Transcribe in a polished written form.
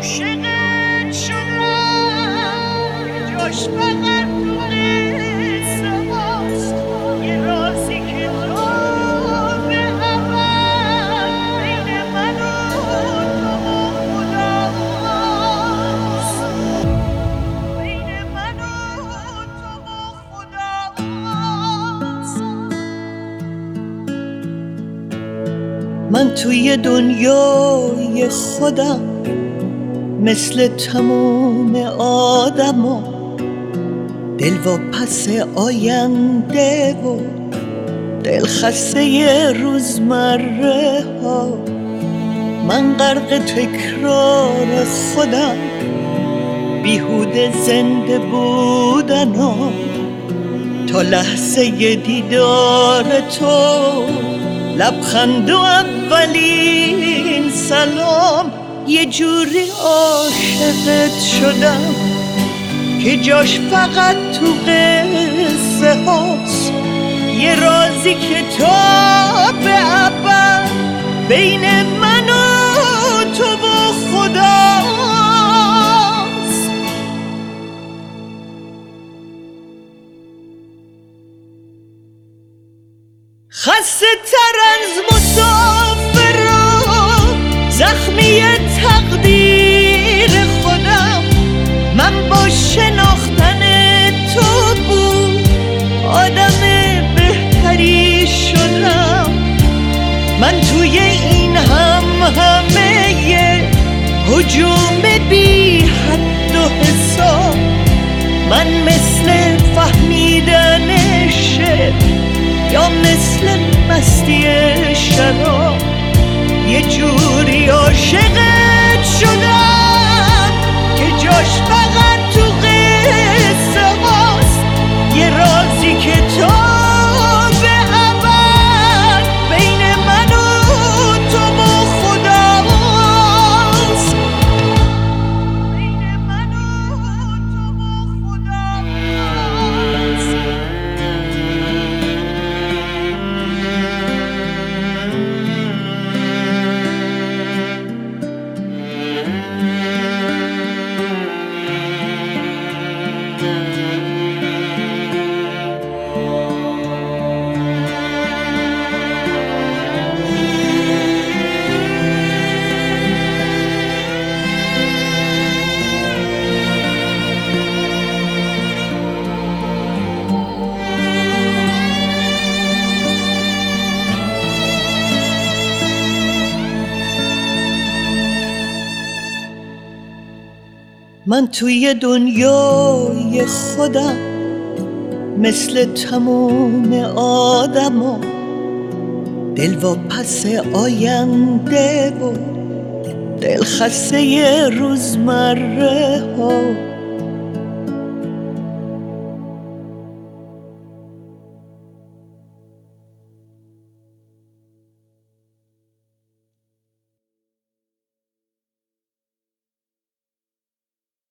عاشقت شدم که جاش فقط تو قصه هاست، یه رازی که تو به ابد بین من و تو و خداست، بین من و تو و خداست. من توی دنیای خودم مثل تموم آدما، دل و پس آینده و دل خسته روزمره ها. من غرق تکرار خودم، بیهوده زنده بودنم، تا لحظه دیدار تو، لبخند و اولین سلام. یه جوری عاشقت شدم که جاش فقط تو قصه هاست، یه رازی که تا به ابد بین من و تو و خداست. خسته تر از مسافران، زخمی تقدیر خودم، من با شناختن تو بود آدم بهتری شدم. من توی این همه هجوم بی حد و حساب، من مثل فهمیدن شعر یا مثل مستی شراب، یه جوری عاشقت شدم که جاش فقط تو قصه هاست، یه رازی که تو به ابد بین من و تو و خداست، بین من و تو و خداست. من توی دنیای خودم مثل تموم آدما، دل و پس آینده و دل خسته روزمره ها.